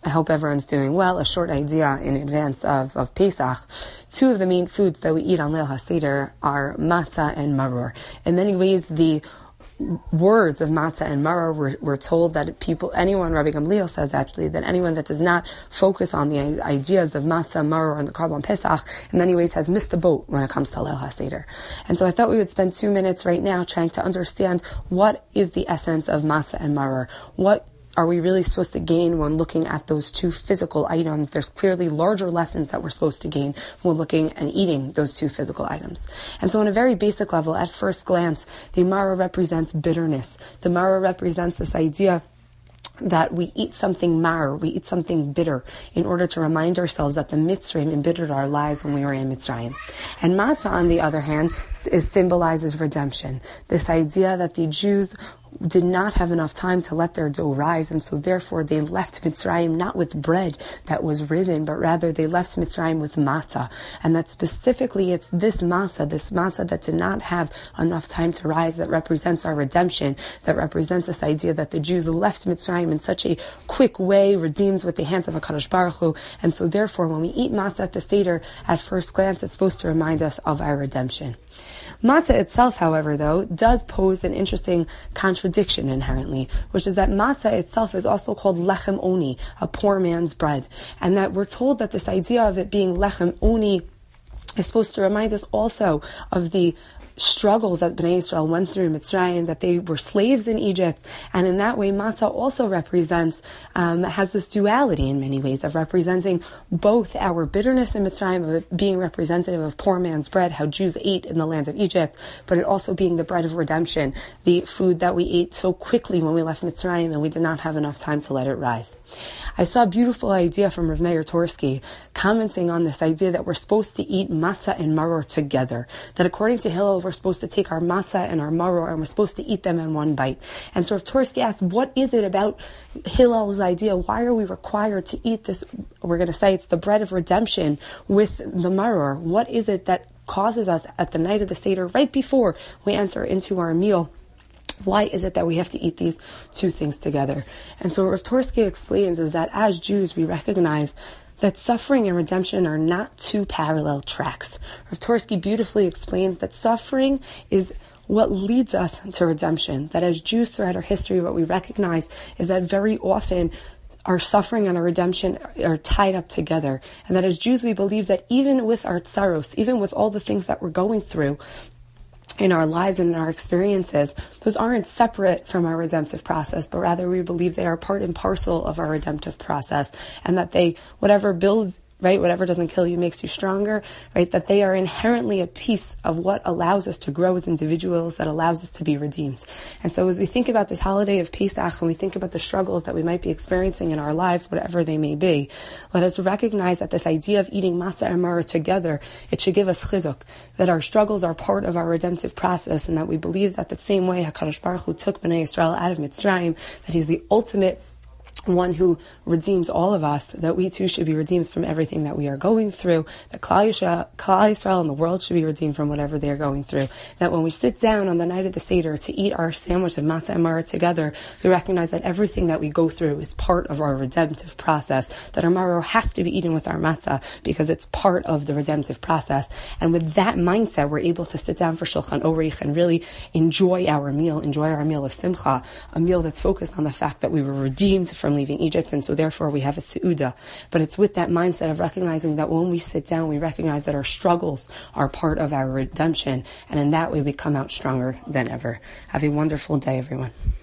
I hope everyone's doing well. A short idea in advance of Pesach. Two of the main foods that we eat on Leil HaSeder are matzah and maror. In many ways, the words of matzah and maror were told that Rabbi Gamliel says actually, that anyone that does not focus on the ideas of matzah, maror, and the Korban Pesach, in many ways has missed the boat when it comes to Leil HaSeder. And so I thought we would spend 2 minutes right now trying to understand what is the essence of matzah and maror. What are we really supposed to gain when looking at those two physical items? There's clearly larger lessons that we're supposed to gain when looking and eating those two physical items. And so on a very basic level, at first glance, the maror represents bitterness. The maror represents this idea that we eat something mar, we eat something bitter, in order to remind ourselves that the Mitzrayim embittered our lives when we were in Mitzrayim. And matzah, on the other hand, symbolizes redemption. This idea that the Jews did not have enough time to let their dough rise, and so therefore they left Mitzrayim not with bread that was risen, but rather they left Mitzrayim with matzah. And that specifically it's this matzah that did not have enough time to rise, that represents our redemption, that represents this idea that the Jews left Mitzrayim in such a quick way, redeemed with the hands of HaKadosh Baruch Hu. And so therefore when we eat matzah at the Seder, at first glance it's supposed to remind us of our redemption. Matzah itself, however, though, does pose an interesting contradiction inherently, which is that matzah itself is also called lechem oni, a poor man's bread. And that we're told that this idea of it being lechem oni is supposed to remind us also of the struggles that Bnei Yisrael went through in Mitzrayim, that they were slaves in Egypt, and in that way matzah also represents, has this duality in many ways of representing both our bitterness in Mitzrayim, of it being representative of poor man's bread, how Jews ate in the land of Egypt, but it also being the bread of redemption, the food that we ate so quickly when we left Mitzrayim and we did not have enough time to let it rise. I saw a beautiful idea from Rav Meir Torsky commenting on this idea that we're supposed to eat matzah and maror together, that according to Hillel, we're supposed to take our matzah and our maror and we're supposed to eat them in one bite. And so if Torsky asks, what is it about Hillel's idea? Why are we required to eat this? We're going to say it's the bread of redemption with the maror. What is it that causes us at the night of the Seder, right before we enter into our meal? Why is it that we have to eat these two things together? And so Rav Torsky explains is that as Jews, we recognize that suffering and redemption are not two parallel tracks. Rav Torsky beautifully explains that suffering is what leads us to redemption. That as Jews throughout our history, what we recognize is that very often our suffering and our redemption are tied up together. And that as Jews, we believe that even with our tsaros, even with all the things that we're going through in our lives and in our experiences, those aren't separate from our redemptive process, but rather we believe they are part and parcel of our redemptive process, and that they, whatever builds, right, whatever doesn't kill you makes you stronger, right, that they are inherently a piece of what allows us to grow as individuals, that allows us to be redeemed. And so as we think about this holiday of Pesach, and we think about the struggles that we might be experiencing in our lives, whatever they may be, let us recognize that this idea of eating matzah and maror together, it should give us chizuk, that our struggles are part of our redemptive process, and that we believe that the same way HaKadosh Baruch Hu took Bnei Yisrael out of Mitzrayim, that He's the ultimate one who redeems all of us, that we too should be redeemed from everything that we are going through, that Klal Yisrael and the world should be redeemed from whatever they are going through. That when we sit down on the night of the Seder to eat our sandwich of matzah and maror together, we recognize that everything that we go through is part of our redemptive process, that our maror has to be eaten with our matzah because it's part of the redemptive process. And with that mindset, we're able to sit down for Shulchan Orich and really enjoy our meal of simcha, a meal that's focused on the fact that we were redeemed from leaving Egypt, and so therefore we have a seudah. But it's with that mindset of recognizing that when we sit down, we recognize that our struggles are part of our redemption, and in that way we come out stronger than ever. Have a wonderful day, everyone.